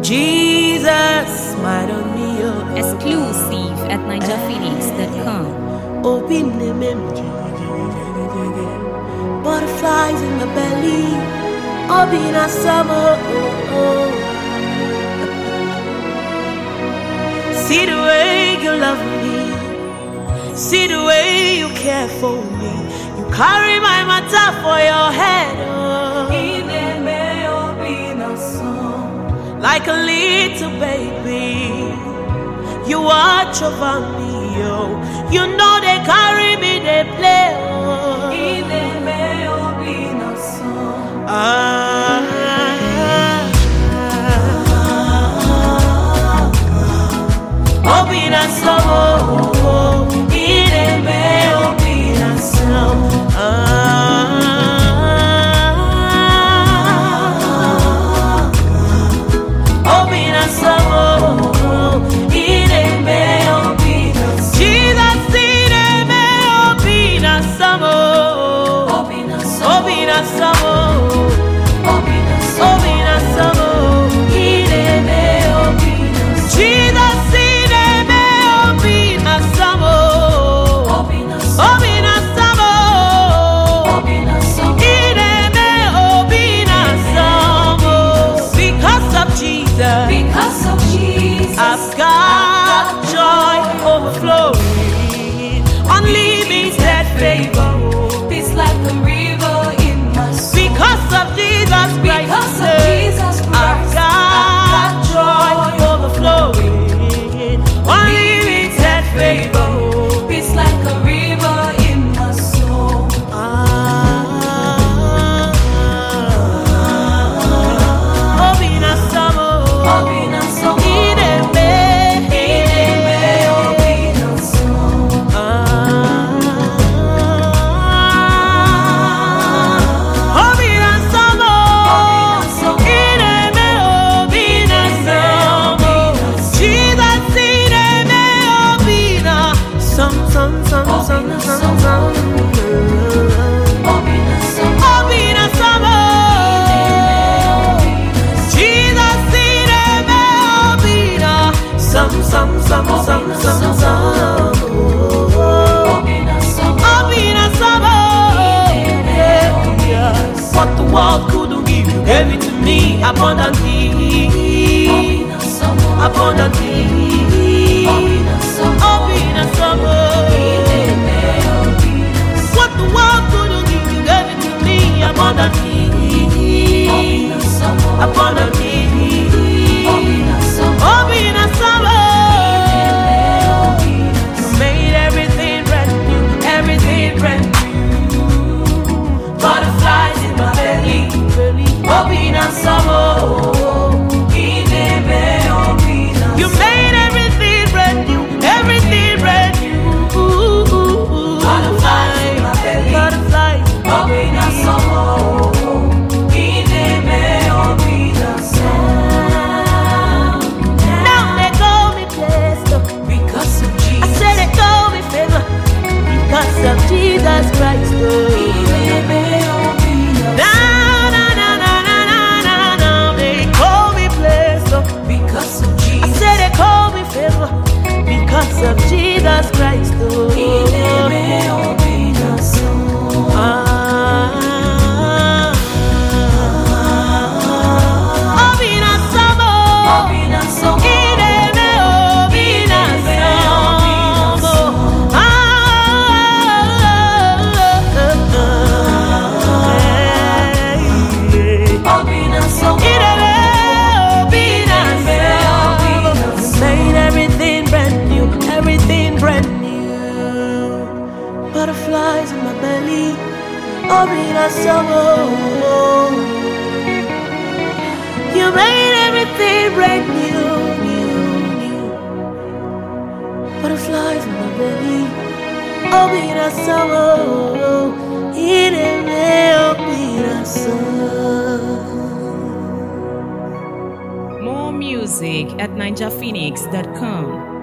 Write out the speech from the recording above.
Jesus, smile on me, oh. Exclusive at NinjaPhoenix.com. Open the butterflies in my belly. Open a summer, oh, oh. See the way you love me. See the way you care for me. You carry my matter for your head, oh. Like a little baby, you watch over me, oh. You know they carry me, they play, oh. Obina samo, ireme obina samo. Obina samo, ireme obina samo. Jesus ireme obina samo. Obina samo, obina samo, obina samo, ireme obina samo. Jesus. Because of Jesus, I've got joy overflowing, unlimited favor. It's like a river in my soul. Because of Jesus Christ, I've got joy overflowing, unlimited favor. It's like a river in my soul. What the world couldn't give, you gave it to me abundantly, abundantly. What the world couldn't give, you gave it to me abundantly, abundantly. You made everything brand new, everything brand new. Butterflies in my belly, obina samo. You made everything brand new, everything brand new. Butterflies in my belly, butterflies, obina samo. Now they call me blessed because of Jesus. I said they call me favor because of Jesus Christ. Because of Jesus Christ, oh. Butterflies in my belly, obina samo. You made everything brand new, new, new. Butterflies in my belly, obina samo. Ireme obina samo. More music at NinjaPhoenix.com.